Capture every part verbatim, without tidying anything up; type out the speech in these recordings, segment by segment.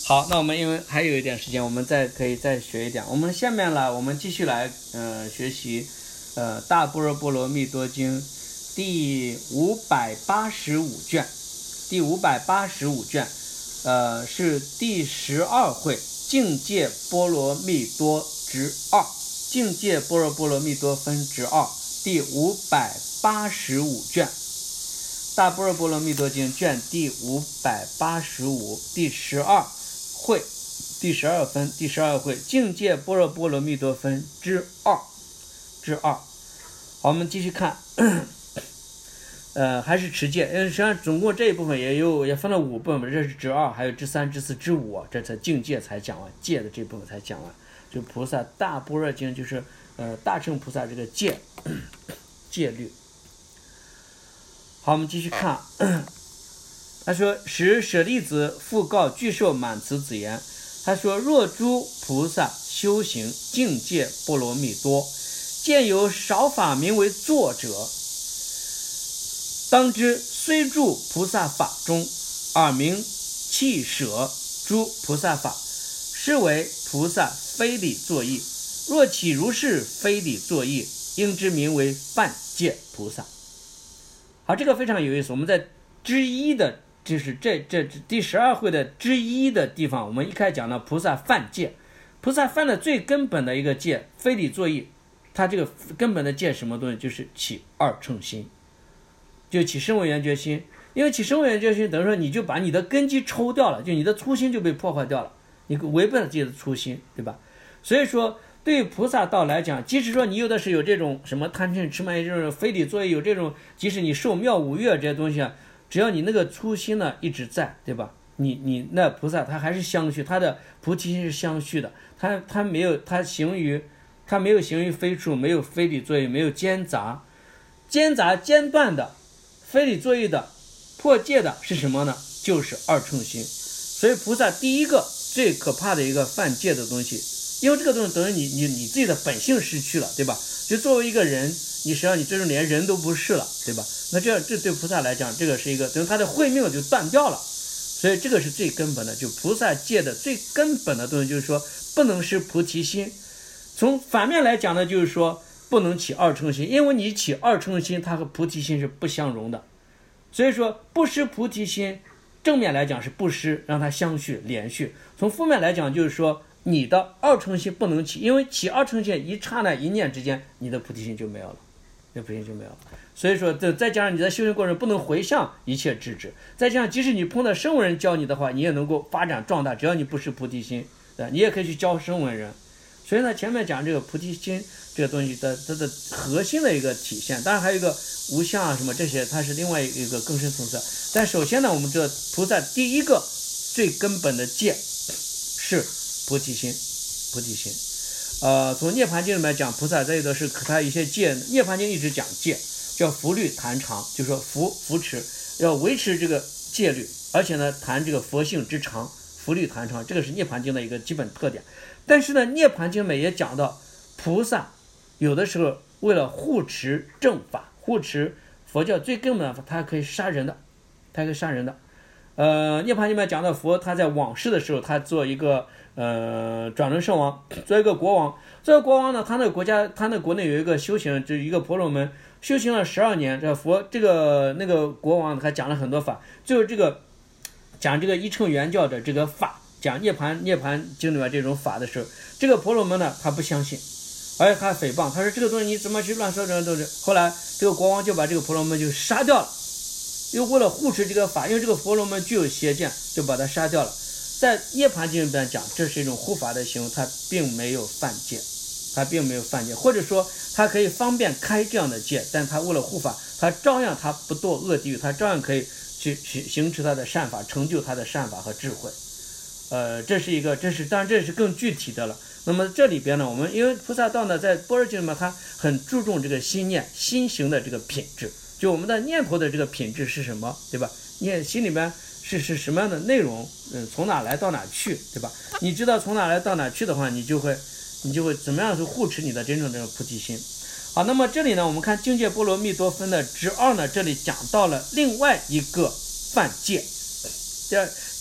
好，那我们因为还有一点时间，我们再可以再学一点。我们下面呢，我们继续来呃学习呃《大般若波罗蜜多经》第五百八十五卷，第五百八十五卷，呃是第十二会境界波罗蜜多之二，境界般若波罗蜜多分之二，第五百八十五卷。大般若波罗蜜多经卷第五百八十五第十二会第十二分第十二会境界般若波罗蜜多分之二之二。好，我们继续看，呃，还是持戒，因为实际上总共这一部分也有也分了五部分，这是之二，还有之三、之四、之五，这才境界才讲完，戒的这部分才讲完。就菩萨大般若经就是呃大乘菩萨这个戒戒律。好，我们继续看。他说：“时舍利子复告具寿满慈子言，他说：若诸菩萨修行境界波罗蜜多，见有少法名为作者，当知虽住菩萨法中，而名弃舍诸菩萨法，是为菩萨非理作意。若岂如是非理作意，应之名为犯戒菩萨。”好，这个非常有意思。我们在之一的，就是这这第十二会的之一的地方，我们一开始讲到菩萨犯戒，菩萨犯的最根本的一个戒，非理作意。他这个根本的戒什么东西？就是起二乘心，就起声闻缘觉心。因为起声闻缘觉心，等于说你就把你的根基抽掉了，就你的粗心就被破坏掉了，你违背了自己的粗心，对吧？所以说，对于菩萨道来讲，即使说你有的是有这种什么贪嗔痴慢疑这种非理作意，有这种，即使你受妙五乐这些东西啊，只要你那个粗心呢一直在，对吧？你你那菩萨他还是相续，他的菩提心是相续的，他他没有他行于他没有行于非处，没有非理作意，没有间杂，间杂间断的非理作意的破戒的是什么呢？就是二乘心。所以菩萨第一个最可怕的一个犯戒的东西。因为这个东西等于你你你自己的本性失去了，对吧？就作为一个人，你实际上你最终连人都不是了，对吧？那这这对菩萨来讲，这个是一个等于他的慧命就断掉了，所以这个是最根本的，就菩萨戒的最根本的东西，就是说不能失菩提心。从反面来讲呢，就是说不能起二乘心，因为你起二乘心，它和菩提心是不相容的，所以说不失菩提心，正面来讲是不失，让它相续连续；从负面来讲就是说，你的二乘心不能起，因为起二乘心一刹那一念之间，你的菩提心就没有了，你的菩提心就没有了。所以说，再加上你在修行过程不能回向一切智智，再加上即使你碰到声闻人教你的话，你也能够发展壮大，只要你不是菩提心，对，你也可以去教声闻人。所以呢，前面讲这个菩提心这个东西的它的核心的一个体现，当然还有一个无相啊什么这些，它是另外一个更深层次。但首先呢，我们知道菩萨第一个最根本的戒是菩提心，菩提心。呃，从涅槃经里面讲，菩萨这个是他一些戒，涅槃经一直讲戒，叫福律坛常，就是说福扶持，要维持这个戒律，而且呢谈这个佛性之常，福律坛常，这个是涅槃经的一个基本特点。但是呢，涅槃经里面也讲到，菩萨有的时候为了护持正法，护持佛教最根本的法，他可以杀人的，他可以杀人的。呃，涅槃经里面讲到佛他在往世的时候，他做一个呃转轮圣王，做一个国王，做一个国王呢，他那个国家，他那国内有一个修行，就是一个婆罗门，修行了十二年，这佛这个那个国王还讲了很多法，就是这个讲这个一乘圆教的这个法，讲涅槃涅槃经里面这种法的时候，这个婆罗门呢他不相信，而且他诽谤，他说这个东西你怎么去乱说这种东西？后来这个国王就把这个婆罗门就杀掉了。又为了护持这个法，因为这个婆罗门具有邪见，就把他杀掉了。在涅槃经里边讲，这是一种护法的行为，他并没有犯戒，他并没有犯戒，或者说他可以方便开这样的戒，但他为了护法，他照样他不堕恶地狱，他照样可以去去行持他的善法，成就他的善法和智慧。呃，这是一个，这是当然这是更具体的了。那么这里边呢，我们因为菩萨道呢，在般若经里面，他很注重这个心念、心行的这个品质。就我们的念头的这个品质是什么，对吧？念心里面是是什么样的内容，嗯，从哪来到哪去，对吧？你知道从哪来到哪去的话，你就会你就会怎么样去护持你的真正这个菩提心。好，那么这里呢，我们看境界波罗蜜多分的之二呢，这里讲到了另外一个犯戒。这前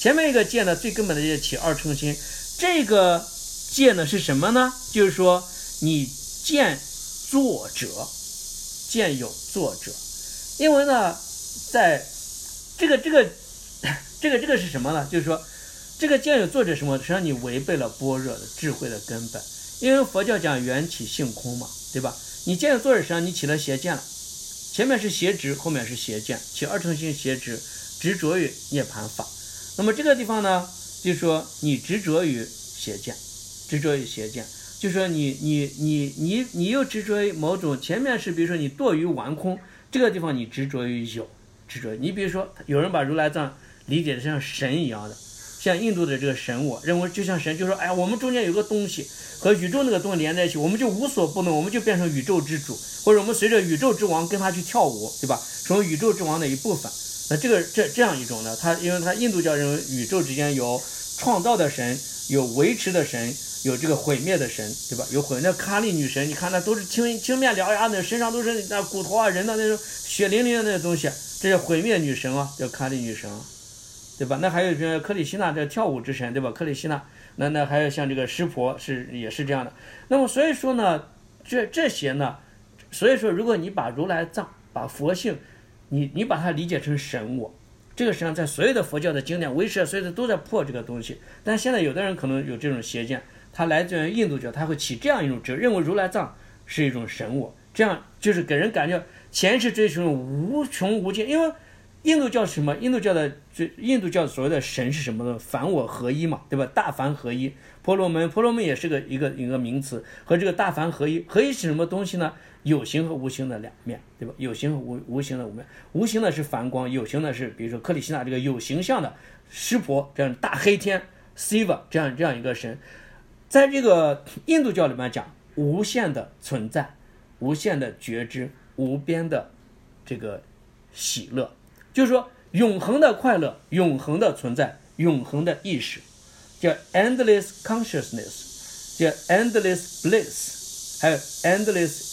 前面一个戒呢，最根本的就是起二乘心，这个戒呢是什么呢？就是说你见作者，见有作者，因为呢，在这个这个这个这个是什么呢？就是说这个见有作者什么？实际上你违背了般若的智慧的根本，因为佛教讲缘起性空嘛，对吧？你见有作者，实际上你起了邪见了，前面是邪执，后面是邪见，起二乘心邪执，执着于涅槃法。那么这个地方呢，就是说你执着于邪见，执着于邪见，就是说你你你你你又执着于某种，前面是比如说你堕于完空，这个地方你执着于有，执着于你比如说有人把如来藏理解的像神一样的，像印度的这个神我认为就像神，就说哎呀，我们中间有个东西和宇宙那个东西连在一起，我们就无所不能，我们就变成宇宙之主，或者我们随着宇宙之王跟他去跳舞，对吧？成为宇宙之王的一部分。那这个这这样一种呢，他因为他印度教认为宇宙之间有创造的神，有维持的神，有这个毁灭的神，对吧？有毁那卡利女神，你看那都是青青面獠牙的，身上都是那骨头啊，人的那种血淋淋的那东西，这是毁灭女神啊，叫卡利女神，对吧？那还有这克里希那这跳舞之神，对吧？克里希那，那那还有像这个湿婆是也是这样的。那么所以说呢，这这些呢，所以说如果你把如来藏，把佛性。你你把它理解成神我，这个实际上在所有的佛教的经典、唯识所有的都在破这个东西。但现在有的人可能有这种邪见，他来自于印度教，他会起这样一种执，认为如来藏是一种神我，这样就是给人感觉前世追求无穷无尽。因为印度教是什么？印度教的印度教所谓的神是什么呢？凡我合一嘛，对吧？大凡合一，婆罗门，婆罗门也是个一个一个名词，和这个大凡合一，合一是什么东西呢？有形和无形的两面，对吧？有形和无无形的五面，无形的是梵光，有形的是比如说克里希那这个有形象的湿婆，这样大黑天 Siva 这样这样一个神，在这个印度教里面讲无限的存在，无限的觉知，无边的这个喜乐，就是说永恒的快乐，永恒的存在，永恒的意识，叫 endless consciousness， 叫 endless bliss。还有 endless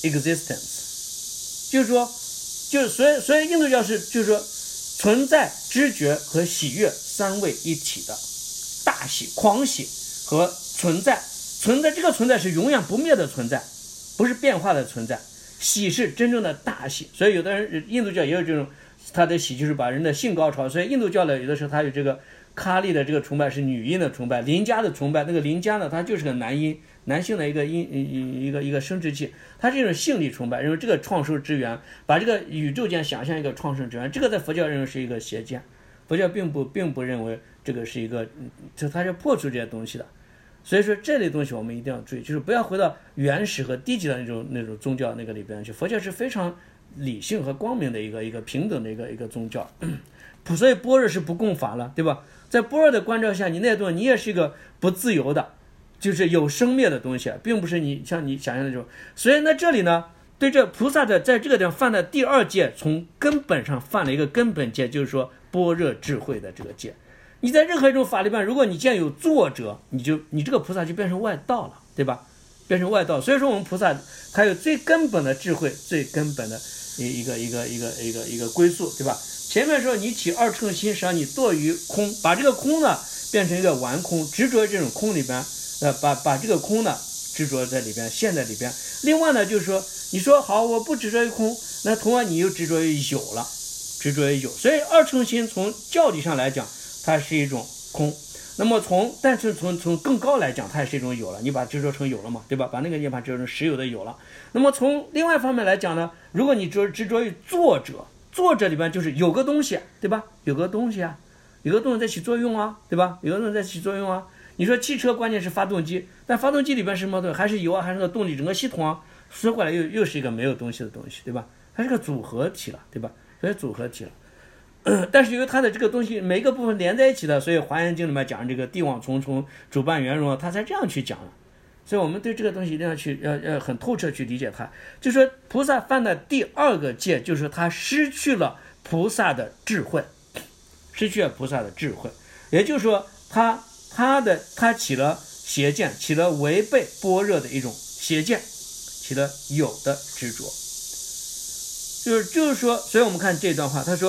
existence， 就是说，就是所以所以印度教是就是说，存在、知觉和喜悦三位一体的大喜、狂喜和存在，存在这个存在是永远不灭的存在，不是变化的存在。喜是真正的大喜，所以有的人印度教也有这种，他的喜就是把人的性高潮，所以印度教的有的时候他有这个卡利的这个崇拜是女阴的崇拜，林家的崇拜，那个林家呢，他就是个男阴。男性的一个阴一个一个生殖器，它是一种性力崇拜，认为这个创生之源，把这个宇宙间想象一个创生之源，这个在佛教认为是一个邪见，佛教并不并不认为这个是一个，就它是破除这些东西的。所以说这类东西我们一定要注意，就是不要回到原始和低级的那种那种宗教那个里边去。佛教是非常理性和光明的一个一个平等的一个一个宗教，所以般若是不共法了，对吧？在般若的关照下，你那东西你也是一个不自由的。就是有生灭的东西，并不是你像你想象的那种。所以呢，这里呢，对这菩萨的在这个地方犯的第二戒，从根本上犯了一个根本戒，就是说般若智慧的这个戒。你在任何一种法里边，如果你见有作者，你就你这个菩萨就变成外道了，对吧？变成外道。所以说我们菩萨还有最根本的智慧，最根本的一个一个一个一个一个归宿，对吧？前面说你起二乘心，实际上你堕于空，把这个空呢变成一个完空，执着这种空里边。呃，把把这个空呢执着在里边，陷在里边。另外呢，就是说，你说好，我不执着于空，那同样你又执着于有了，执着于有。所以二乘心从教理上来讲，它是一种空。那么从，但是从从更高来讲，它也是一种有了。你把执着成有了嘛，对吧？把那个涅槃执着成实有的有了。那么从另外一方面来讲呢，如果你执执着于作者，作者里边就是有个东西，对吧？有个东西啊，有个东西在起作用啊，对吧？有个东西在起作用啊。你说汽车关键是发动机，但发动机里边是什么东西？还是油啊，还是个动力整个系统啊？说过来又又是一个没有东西的东西，对吧？它是个组合体了，对吧？所以组合体了。呃、但是由于它的这个东西每一个部分连在一起的，所以《华严经》里面讲这个地网重重，主办圆融，他才这样去讲了。所以我们对这个东西一定要去要要很透彻去理解它。就说菩萨犯的第二个戒，就是说他失去了菩萨的智慧，失去了菩萨的智慧，也就是说他。他的他起了邪见，起了违背般若的一种邪见，起了有的执着，就是就是说，所以我们看这段话，他说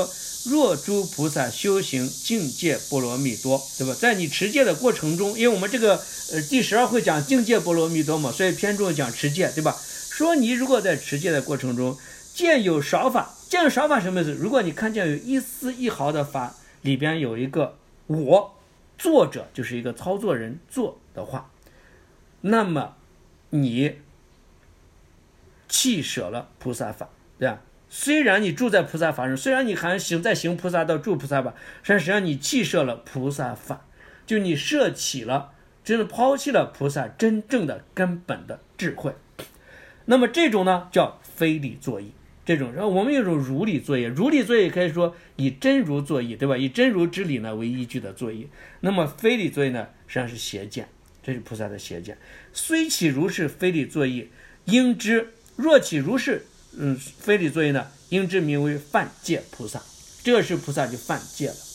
若诸菩萨修行境界波罗蜜多，对吧？在你持戒的过程中，因为我们这个呃第十二会讲境界波罗蜜多嘛，所以偏重讲持戒，对吧？说你如果在持戒的过程中见有少法，见有少法什么意思？如果你看见有一丝一毫的法里边有一个我作者，就是一个操作人做的话，那么你弃舍了菩萨法，对吧？虽然你住在菩萨法上，虽然你还行在行菩萨道住菩萨法，但实际上你弃舍了菩萨法，就你舍弃了，真的抛弃了菩萨真正的根本的智慧。那么这种呢叫非理作意，这种我们有一种如理作意，如理作意可以说以真如作意，对吧？以真如之理呢为依据的作意。那么非理作意呢实际上是邪见，这是菩萨的邪见。虽其如是非理作意，应知若其如是嗯，非理作意呢，应知名为犯戒菩萨，这个是菩萨就犯戒了。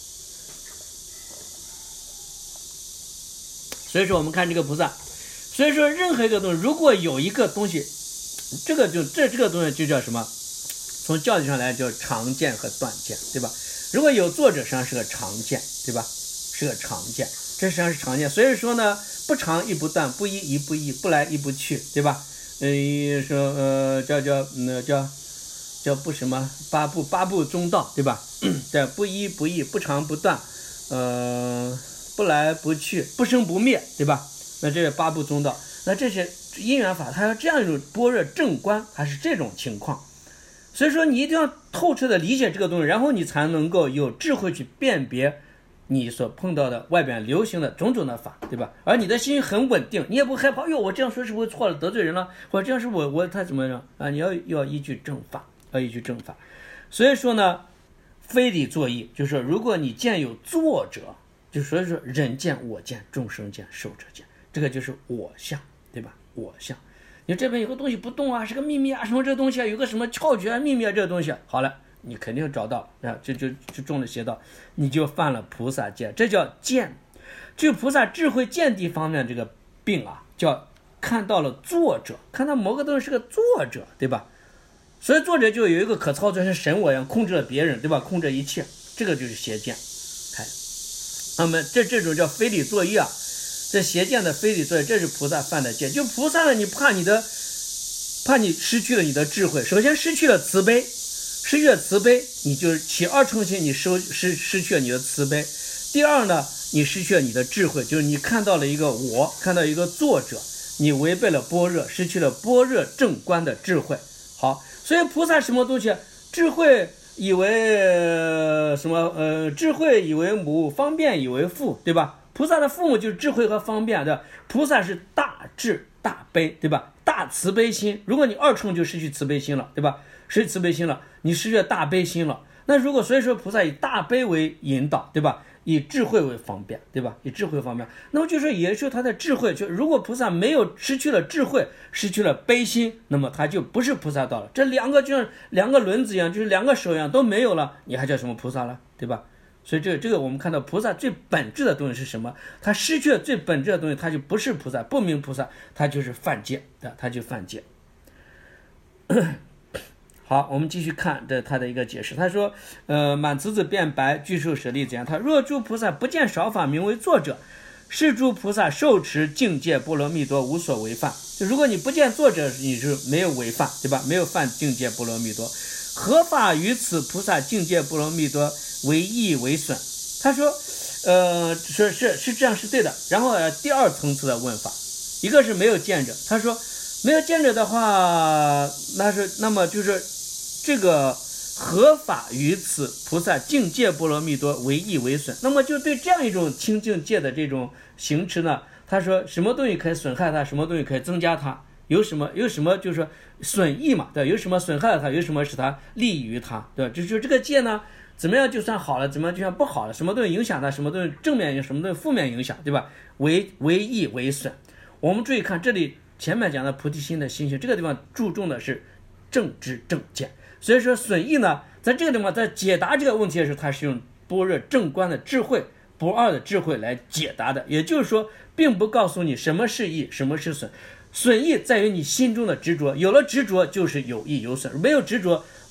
所以说我们看这个菩萨，所以说任何一个东西，如果有一个东西，这个就这这个东西就叫什么？从教理上来叫常见和断见，对吧？如果有作者，实际上是个常见，对吧？是个常见，这实际上是常见。所以说呢，不常亦不断，不依亦不异，不来亦不去，对吧？嗯，说呃叫叫嗯叫叫不什么八部八部中道，对吧？这不依不异，不常不断，呃不来不去，不生不灭，对吧？那这是八部中道。那这些因缘法，它要这样一种般若正观，还是这种情况。所以说你一定要透彻的理解这个东西，然后你才能够有智慧去辨别你所碰到的外边流行的种种的法，对吧？而你的心很稳定，你也不害怕，哟，我这样说是不是错了，得罪人了？或者这样是我我他怎么样啊？你要要依据正法，要依据正法。所以说呢，非理作意，就是说，如果你见有作者，就所以说人见我见众生见寿者见，这个就是我相，对吧？我相。你这边有个东西不动啊，是个秘密啊，什么这个东西啊，有个什么窍诀啊、秘密啊，这个东西，好了。你肯定找到啊，这就就中了邪道，你就犯了菩萨戒，这叫见。就菩萨智慧见地方面这个病啊，叫看到了作者，看到某个东西是个作者，对吧？所以作者就有一个可操作，像神我一样控制了别人，对吧？控制一切，这个就是邪见。看，那么这这种叫非理作意啊，这邪见的非理作意，这是菩萨犯的戒。就菩萨呢，你怕你的，怕你失去了你的智慧，首先失去了慈悲。失去了慈悲，你就起二乘心，你失失失去了你的慈悲。第二呢，你失去了你的智慧，就是你看到了一个我，看到一个作者，你违背了般若，失去了般若正观的智慧。好，所以菩萨什么东西？智慧以为什么？呃，智慧以为母，方便以为父，对吧？菩萨的父母就是智慧和方便，对吧？菩萨是大智大悲，对吧？大慈悲心。如果你二乘就失去慈悲心了，对吧？失去慈悲心了，你失去了大悲心了。那如果所以说菩萨以大悲为引导，对吧？以智慧为方便，对吧？以智慧方便，那么就是也就是他的智慧，就如果菩萨没有失去了智慧，失去了悲心，那么他就不是菩萨道了。这两个就像两个轮子一样，就是两个手一样都没有了，你还叫什么菩萨了，对吧？所以这个这个我们看到菩萨最本质的东西是什么？他失去了最本质的东西，他就不是菩萨，不明菩萨，他就是犯戒的，他就犯戒。好，我们继续看这他的一个解释。他说，呃，满慈子辩白，具受舍利怎样？他若诸菩萨不见少法，名为作者，是诸菩萨受持境界波罗蜜多，无所违犯。就如果你不见作者，你是没有违犯，对吧？没有犯境界波罗蜜多。何法于此菩萨境界波罗蜜多为益为损？他说，呃，是是是这样是对的。然后呃，第二层次的问法，一个是没有见者，他说没有见者的话，那是那么就是这个何法于此菩萨境界波罗蜜多为益为损？那么就对这样一种清净界的这种行持呢，他说什么东西可以损害它，什么东西可以增加它？有什么有什么就是说损益嘛，对吧？有什么损害了它，有什么使它利于它，对吧？就就这个戒呢，怎么样就算好了，怎么样就算不好了？什么东西影响它，什么东西正面影响，什么东西负面影响，对吧？为为益为损。我们注意看这里前面讲的菩提心的心性，这个地方注重的是正知正见。所以说损益呢，在这个地方在解答这个问题的时候，它是用般若正观的智慧，不二的智慧来解答的。也就是说，并不告诉你什么是益，什么是损。损益在于你心中的执着，有了执着就是有益有损，没有执着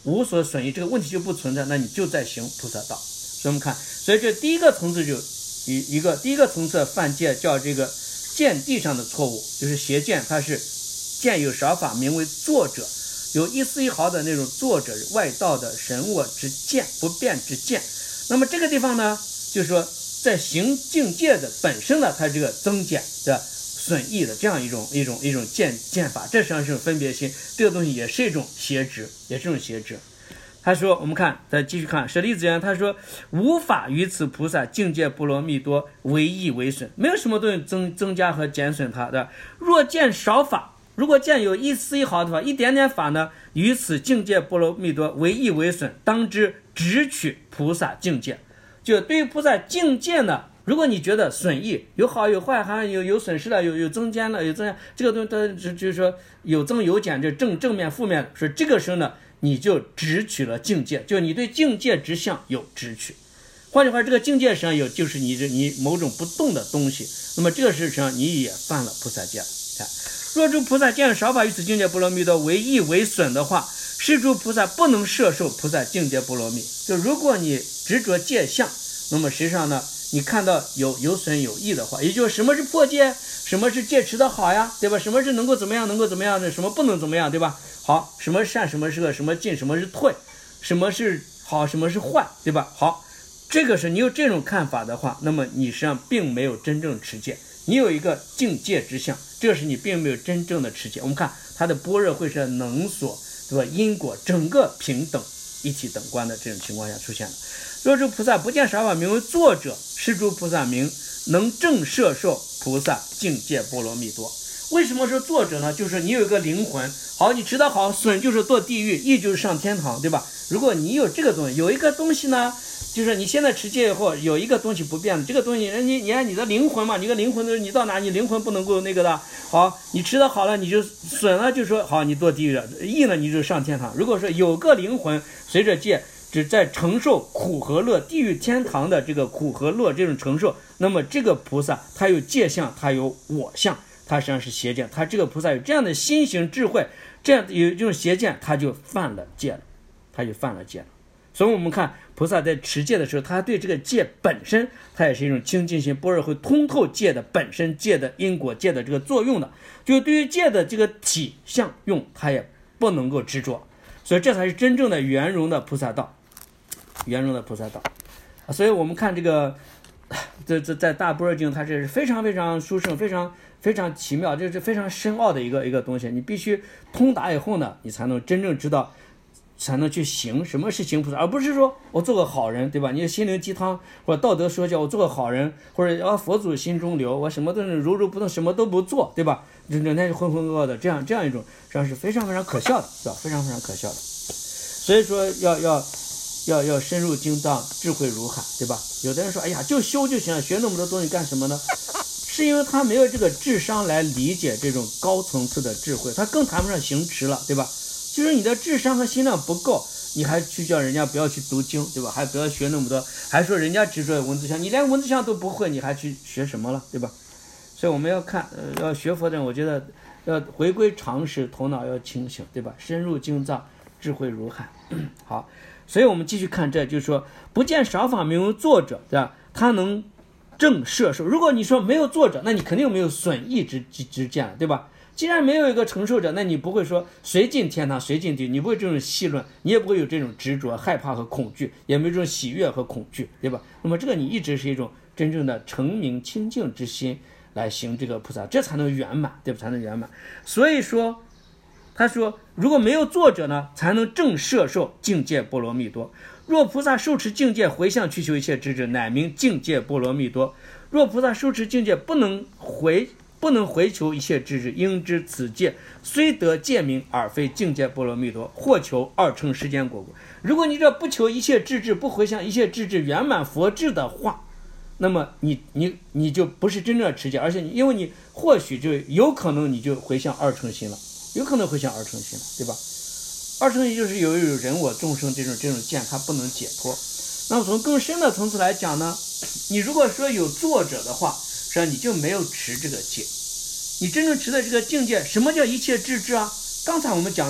无所损益，这个问题就不存在，那你就在行菩萨道。所以我们看，所以这第一个层次就一一个第一个层次犯戒叫这个见地上的错误，就是邪见，它是见有少法，名为作者，有一丝一毫的那种作者外道的神我之见，不变之见。那么这个地方呢，就是说在行境界的本身呢，它这个增减的损益的这样一种一种一种见见法，这实际上是种分别心，这个东西也是一种邪执，也是一种邪执。他说，我们看，再继续看舍利子言，他说无法于此菩萨境界波罗蜜多为益为损，没有什么东西增增加和减损它的。若见少法，如果见有一丝一毫的法，一点点法呢，于此境界波罗蜜多为益为损，当知直取菩萨境界。就对于菩萨境界呢，如果你觉得损益有好有坏，还有有损失了，有有增加了，有增加，这个东西它就是说有增有减，这正正面负面，说这个时候呢，你就直取了境界，就你对境界之相有直取。换句话，这个境界上有就是你这你某种不动的东西，那么这个事实上你也犯了菩萨戒。若诸菩萨见少法于此境界波罗蜜多为益为损的话，是诸菩萨不能摄受菩萨境界波罗蜜。就如果你执着戒相，那么实际上呢，你看到有有损有益的话，也就是什么是破戒，什么是戒持的好呀，对吧？什么是能够怎么样，能够怎么样的，什么不能怎么样，对吧？好，什么是善，什么是恶，什么进，什么是退，什么是好，什么是坏，对吧？好，这个是你有这种看法的话，那么你实际上并没有真正持戒，你有一个境界之相，这是你并没有真正的持戒。我们看它的般若会是能所，对吧？因果整个平等一体等观的这种情况下出现了。若诸菩萨不见少法，名为作者，是诸菩萨名能正摄受菩萨境界波罗蜜多。为什么说作者呢？就是你有一个灵魂，好，你持得好，损就是堕地狱，益就是上天堂，对吧？如果你有这个东西，有一个东西呢，就是你现在持戒以后有一个东西不变的，这个东西你你看你的灵魂嘛，你的灵魂的你到哪，你灵魂不能够那个的。好，你持得好了，你就损了，就说好，你堕地狱了；益了，你就上天堂。如果说有个灵魂随着戒只在承受苦和乐，地狱天堂的这个苦和乐这种承受，那么这个菩萨他有戒相，他有我相，他实际上是邪见，他这个菩萨有这样的心行智慧，这样有这种邪见，他就犯了戒了，他就犯了戒了。所以我们看菩萨在持戒的时候，他对这个戒本身，他也是一种清净心，般若会通透戒的本身，戒的因果，戒的这个作用的，就对于戒的这个体相用，他也不能够执着，所以这才是真正的圆融的菩萨道，圆融的菩萨道。所以我们看这个这这在大般若经，它这是非常非常殊胜，非常非常奇妙，这是非常深奥的一个一个东西。你必须通达以后呢，你才能真正知道，才能去行什么是行菩萨，而不是说我做个好人，对吧？你心灵鸡汤或者道德说教，我做个好人，或者啊佛祖心中留，我什么都是如如不动，什么都不做，对吧？整整天浑浑噩噩的，这样这样一种，实际上是非常非常可笑的，是吧？非常非常可笑的。所以说要要。要要深入经藏，智慧如海，对吧？有的人说，哎呀，就修就行了，学那么多东西干什么呢？是因为他没有这个智商来理解这种高层次的智慧，他更谈不上行持了，对吧？就是你的智商和心量不够，你还去叫人家不要去读经，对吧？还不要学那么多，还说人家执着文字相，你连文字相都不会，你还去学什么了，对吧？所以我们要看，呃，要学佛的人，我觉得要回归常识，头脑要清醒，对吧？深入经藏，智慧如海。好。所以我们继续看，这就是说不见少法名为作者，对吧？他能正摄受。如果你说没有作者，那你肯定没有损益之之见，对吧？既然没有一个承受者，那你不会说谁进天堂谁进地狱，你不会这种戏论，你也不会有这种执着害怕和恐惧，也没有这种喜悦和恐惧，对吧？那么这个你一直是一种真正的澄明清净之心来行这个菩萨，这才能圆满，对吧？才能圆满。所以说他说如果没有作者呢，才能正摄受境界波罗蜜多。若菩萨受持境界回向去求一切智智，乃名境界波罗蜜多。若菩萨受持境界不能回不能回求一切智智，应知此界虽得戒名，而非境界波罗蜜多，或求二乘世间果果。如果你这不求一切智智，不回向一切智智圆满佛智的话，那么你你你就不是真正的持戒，而且你因为你或许就有可能你就回向二乘心了，有可能回向二乘心了，对吧？二乘心就是有一种人我众生这种这种见，它不能解脱。那么从更深的层次来讲呢，你如果说有作者的话，实际上你就没有持这个戒。你真正持的这个境界，什么叫一切智智啊？刚才我们讲的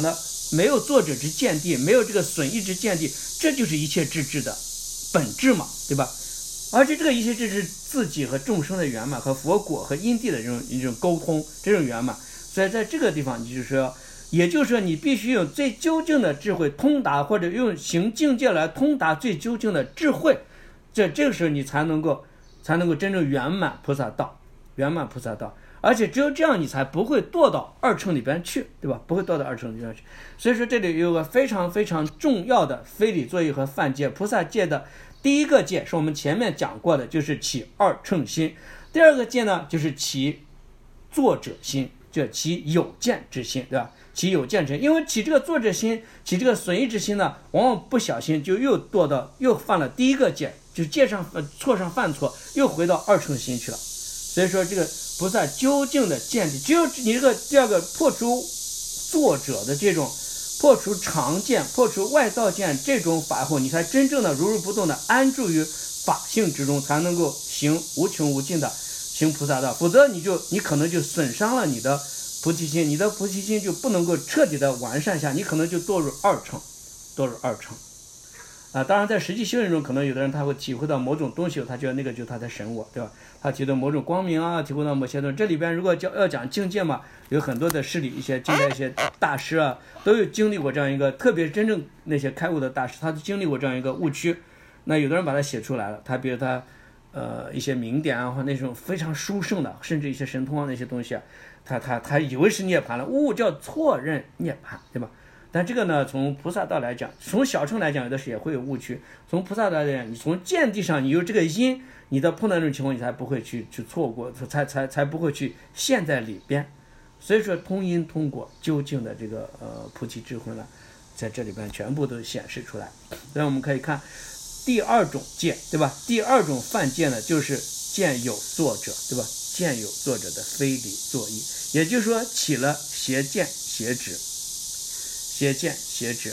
没有作者之见地，没有这个损益之见地，这就是一切智智的本质嘛，对吧？而且这个一切智智自己和众生的圆满，和佛果和因地的这种一种沟通，这种圆满。所以在这个地方，你就是说，也就是说，你必须用最究竟的智慧通达，或者用行境界来通达最究竟的智慧，这这个时候你才能够才能够真正圆满菩萨道，圆满菩萨道。而且只有这样，你才不会堕到二乘里边去，对吧？不会堕到二乘里边去。所以说这里有个非常非常重要的非理作意和犯戒。菩萨戒的第一个戒是我们前面讲过的，就是起二乘心。第二个戒呢，就是起作者心，就起有见之心，对吧？起有见之心，因为起这个作者心，起这个损益之心呢，往往不小心就又堕到又犯了第一个戒，就戒上呃错上犯错，又回到二乘心去了。所以说这个菩萨究竟的见地，只有你这个第二个破除作者的这种破除常见、破除外道见这种法后，你才真正的如如不动的安住于法性之中，才能够行无穷无尽的行菩萨道。否则你就你可能就损伤了你的菩提心，你的菩提心就不能够彻底的完善下，你可能就堕入二乘，堕入二乘。啊，当然在实际修行中，可能有的人他会体会到某种东西，他觉得那个就是他的神我，对吧？他体会到某种光明啊，体会到某些东西。这里边如果叫要讲境界嘛，有很多的事理，一些近代一些大师啊，都有经历过这样一个，特别是真正那些开悟的大师，他都经历过这样一个误区。那有的人把它写出来了，他比如他呃一些名典啊，或那种非常殊胜的，甚至一些神通啊那些东西啊，他他他以为是涅槃了，误叫错认涅槃，对吧？但这个呢，从菩萨道来讲，从小乘来讲，有的时也会有误区。从菩萨道来讲，你从见地上，你有这个因，你的碰到这种情况，你才不会去去错过，才才才不会去陷在里边。所以说，通因通果究竟的这个呃菩提智慧呢，在这里边全部都显示出来。所以我们可以看第二种戒，对吧？第二种犯戒呢，就是见有作者，对吧？见有作者的非理作意，也就是说起了邪见邪执。邪见邪执。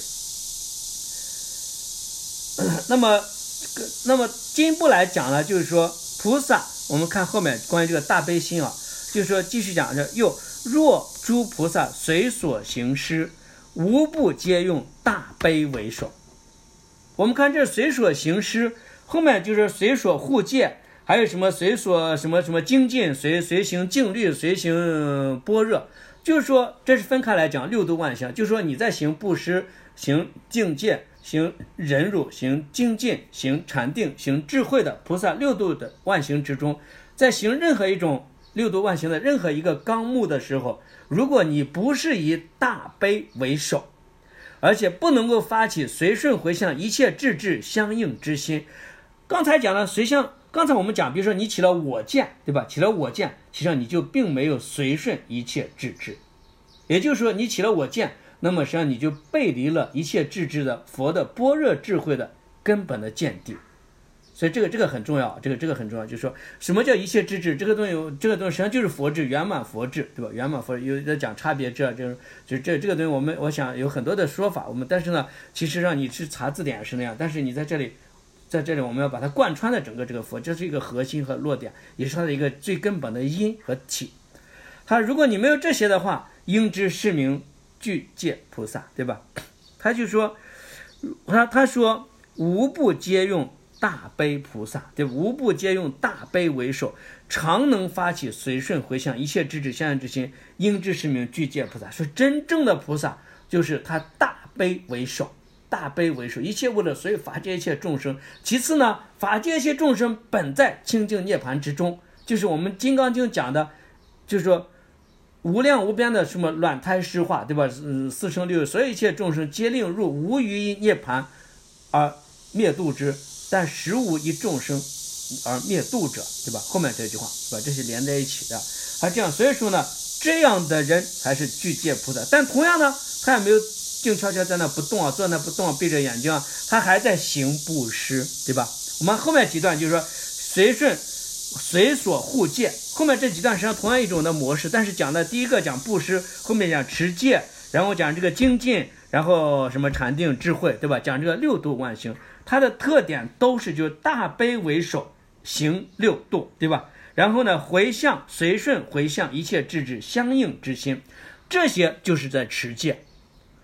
那么那么进一步来讲呢，就是说菩萨，我们看后面关于这个大悲心啊，就是说继续讲着，又若诸菩萨随所行施，无不皆用大悲为首。我们看这随所行施，后面就是随所护戒，还有什么随所什么什么精进，随随行静虑，随行般若。就是说这是分开来讲，六度万行，就是说你在行布施、行境界、行忍辱、行精进、行禅定、行智慧的菩萨六度的万行之中，在行任何一种六度万行的任何一个纲目的时候，如果你不是以大悲为首，而且不能够发起随顺回向一切智智相应之心。刚才讲了随向，刚才我们讲，比如说你起了我见，对吧？起了我见，实际上你就并没有随顺一切智智，也就是说你起了我见，那么实际上你就背离了一切智智的佛的般若智慧的根本的见地。所以这个这个很重要，这个这个很重要，就是说什么叫一切智智？这个东西，这个东西实际上就是佛智，圆满佛智，对吧？圆满佛智有在讲差别智，就是就这这个东西，我们我想有很多的说法，我们但是呢，其实让你去查字典是那样，但是你在这里。在这里我们要把它贯穿的整个这个佛，这是一个核心和落点，也是它的一个最根本的因和体。他如果你没有这些的话，应知是名具戒菩萨，对吧？他就说他他说无不皆用大悲菩萨，对，无不皆用大悲为首，常能发起随顺回向一切智智相应之心，应知是名具戒菩萨。说真正的菩萨就是他大悲为首，大悲为首，一切为了所以法界一切众生。其次呢，法界一切众生本在清净涅槃之中，就是我们金刚经讲的，就是说无量无边的什么卵胎湿化，对吧？嗯，四生六所有一切众生皆令入无余涅槃而灭度之，但实无一众生而灭度者，对吧？后面这句话，对吧？这是连在一起的。他这样，所以说呢，这样的人才是具戒菩萨。但同样呢，他也没有静悄悄在那不动啊，坐那不动啊，闭着眼睛啊，他还在行布施，对吧？我们后面几段就是说随顺随所护戒，后面这几段实际上同样一种的模式，但是讲的第一个讲布施，后面讲持戒，然后讲这个精进，然后什么禅定智慧，对吧？讲这个六度万行，它的特点都是就大悲为首，行六度，对吧？然后呢，回向随顺回向一切智智相应之心，这些就是在持戒。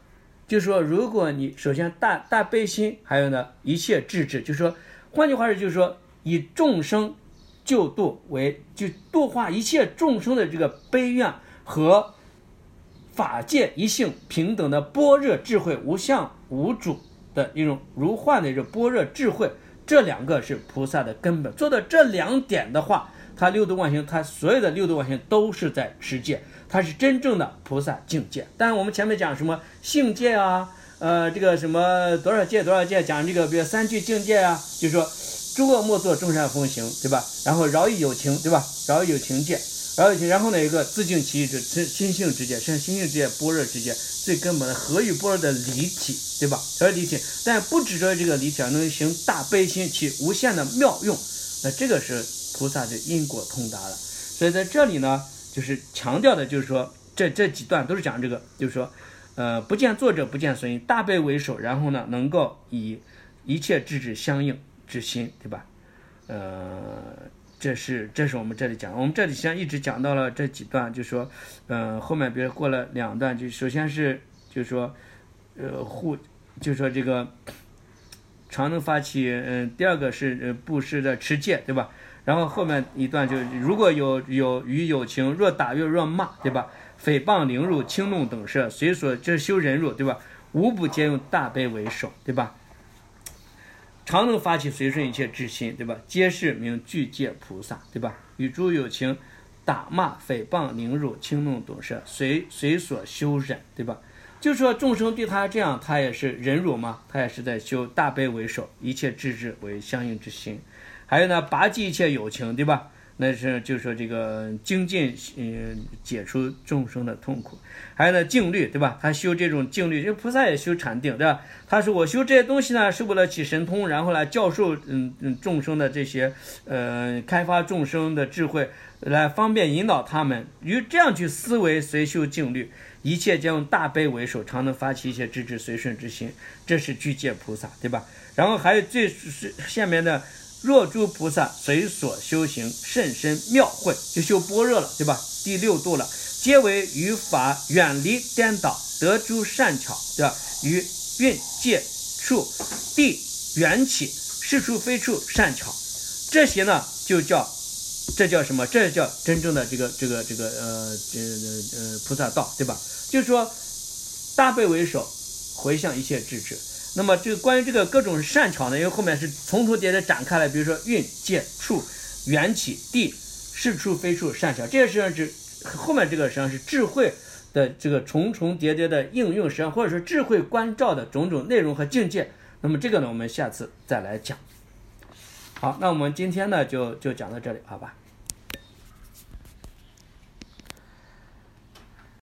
就是说，如果你首先大大悲心，还有呢一切智智，就是说，换句话说，就是说以众生救度为，就度化一切众生的这个悲愿和法界一性平等的般若智慧，无相无主的一种如幻的一种般若智慧，这两个是菩萨的根本。做到这两点的话，他六度万行，他所有的六度万行都是在持戒，他是真正的菩萨境界。但是我们前面讲什么性戒啊，呃，这个什么多少戒多少戒，讲这个比如三句境界啊，就是说诸恶莫作，众善奉行，对吧？然后饶益有情，对吧？饶益有情戒，饶益有情，然后呢有一个自净其意之心性之戒，是心性之戒、般若之戒，最根本的合于般若的离体，对吧？合于离体，但不指着这个离体而能行大悲心，其无限的妙用，那这个是菩萨的因果通达了。所以在这里呢，就是强调的就是说，这这几段都是讲这个，就是说，呃，不见作者，不见损益，大悲为首，然后呢，能够以一切智智相应之心，对吧？呃，这是这是我们这里讲，我们这里实际上一直讲到了这几段，就是说，呃，后面比如过了两段，就首先是就是说，呃，护，就是说这个常能发起，嗯、呃，第二个是呃布施的持戒，对吧？然后后面一段就如果有有与有情，若打越若骂，对吧？诽谤凌辱轻弄等事，随所这修忍辱，对吧？无不皆用大悲为首，对吧？常能发起随顺一切之心，对吧？皆是名具戒菩萨，对吧？与诸有情打骂诽谤凌辱轻弄等事，随随所修忍，对吧？就说众生对他这样，他也是忍辱嘛，他也是在修大悲为首，一切智智为相应之心。还有呢，拔济一切有情，对吧？那是就是说这个精进，嗯、呃，解除众生的痛苦。还有呢，静虑，对吧？他修这种静虑，这菩萨也修禅定，对吧？他说我修这些东西呢，是为了起神通，然后来教授嗯嗯众生的这些呃开发众生的智慧，来方便引导他们。于这样去思维，随修静虑，一切皆用大悲为首，常能发起一切智智随顺之心，这是具戒菩萨，对吧？然后还有最下面的。若诸菩萨随所修行甚深妙慧，就修般若了，对吧？第六度了，皆为于法远离颠倒，得诸善巧，对吧？于运界处地缘起是处非处善巧，这些呢就叫这叫什么？这叫真正的这个这个这个呃这呃菩萨道，对吧？就是说大悲为首，回向一切智智。那么这个关于这个各种善巧呢，因为后面是从头接着展开来，比如说运界处缘起地是处非处善巧，这些实际上是后面这个实际上是智慧的这个重重叠叠的应用，实际上或者说智慧关照的种种内容和境界。那么这个呢，我们下次再来讲。好，那我们今天呢就就讲到这里，好吧？